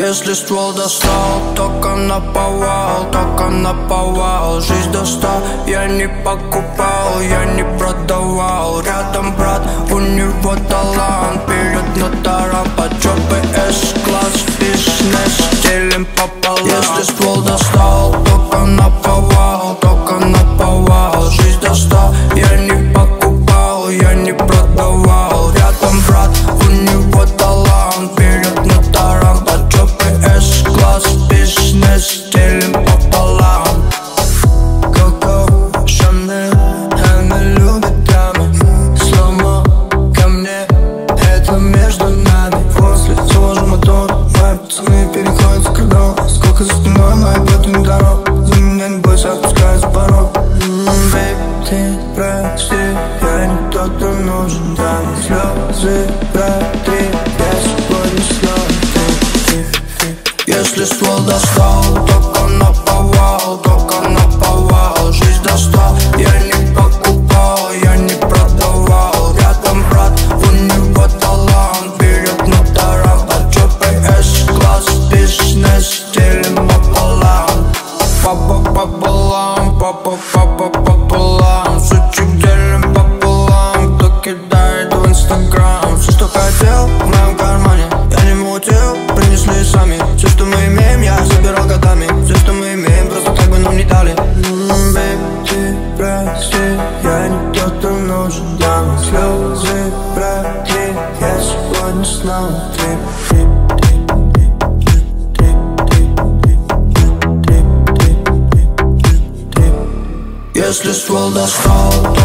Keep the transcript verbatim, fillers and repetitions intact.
Если ствол достал, только наповал, только наповал. Жизнь до ста я не покупал, я не продавал. Рядом брат, у него талант, перед нотаром под жопой С-класс, бизнес делим пополам. Если ствол достал, только наповал, только наповал. Жизнь до ста я не покупал, я не продавал. Рядом брат, у него талант, перед нотаром под жопой С-класс, бизнес делим пополам. Коко, Шанель, она любит дамы. Сломо ко мне, это между нами. После заложу мотор, мои пацаны переходят в кордон. Сколько за спиной моей плотной дорог, за меня не бойся, отпускай за порог. Бэйб, ты прости, я не тот, кто нужен. Дам слезы, протри, я сегодня снова ты, ты, ты. Если ствол достал, только наповал, только наповал. Жизнь до ста я не покупал, я не продавал. Рядом брат, у него талант, перед нотаром под жопой С-класс, бизнес делим пополам. Папа пополам, папа папа пополам. Сучек делим пополам, кто кидает в инстаграм. Все, что хотел, в моем кармане, я не мутил, принесли сами. Все, что мы имеем, я забирал годами. Все, что мы имеем, просто так бы нам не дали. Бэйб, ты прости, я не тот, кто нужен. Дам слезы, протри, я сегодня снова трип, Если ствол достал,